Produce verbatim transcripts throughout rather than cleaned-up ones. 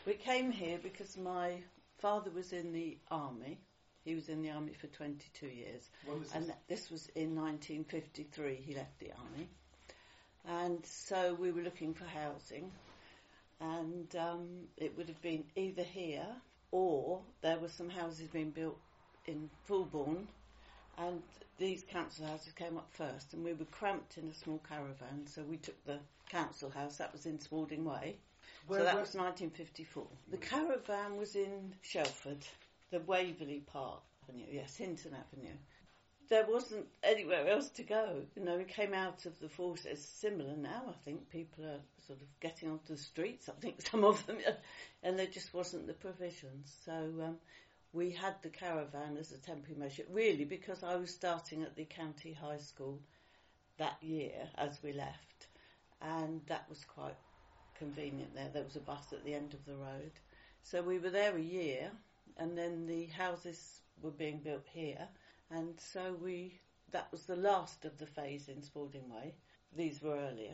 We came here because my father was in the army. He was in the army for twenty-two years. When was this? And this was in nineteen fifty-three, he left the army. And so we were looking for housing. And um, it would have been either here or there were some houses being built in Fulbourn. And these council houses came up first. And we were cramped in a small caravan. So we took the council house. That was in Spalding Way. Where, so that where? was nineteen fifty-four. The caravan was in Shelford, the Waverley Park Avenue, yes, Hinton Avenue. There wasn't anywhere else to go. You know, we came out of the forces. Similar now, I think. People are sort of getting onto the streets, I think some of them, and there just wasn't the provisions. So um, we had the caravan as a temporary measure, really because I was starting at the county high school that year as we left, and that was quite convenient there. There was a bus at the end of the road. So we were there a year, and then the houses were being built here. And so we, that was the last of the phase in Spalding Way. These were earlier.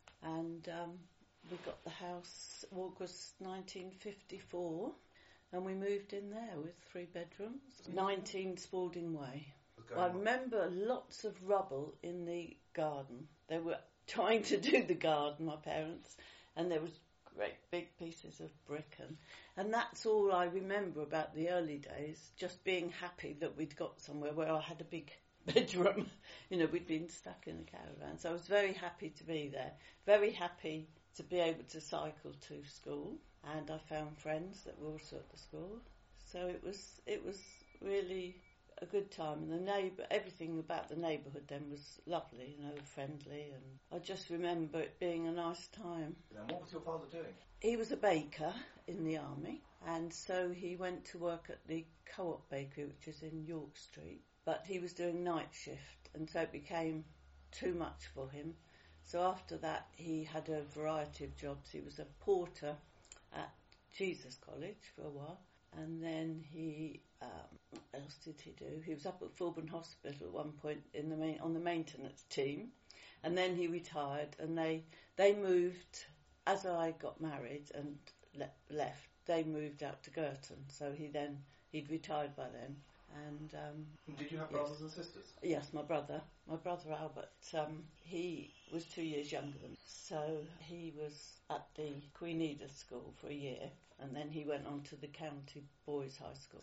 And um, we got the house August nineteen fifty-four, and we moved in there with three bedrooms. nineteen Spalding Way. I remember lots of rubble in the garden. They were trying to do the garden, my parents, and there was great big pieces of brick, and, and that's all I remember about the early days, just being happy that we'd got somewhere where I had a big bedroom. You know, we'd been stuck in the caravan, so I was very happy to be there, very happy to be able to cycle to school, and I found friends that were also at the school, so it was it was really a good time, and the neighbour, everything about the neighbourhood then was lovely, you know, friendly, and I just remember it being a nice time. And what was your father doing? He was a baker in the army, and so he went to work at the Co-op Bakery, which is in York Street, but he was doing night shift, and so it became too much for him. So after that he had a variety of jobs. He was a porter at Jesus College for a while, and then he, um, what else did he do? He was up at Fulbourn Hospital at one point in the main, on the maintenance team, and then he retired. And they they moved as I got married and le- left. They moved out to Girton, so he then he'd retired by then. And um, did you have yes. brothers and sisters? Yes, my brother, my brother Albert. Um, he was two years younger than me, so he was at the Queen Edith School for a year, and then he went on to the County Boys High School.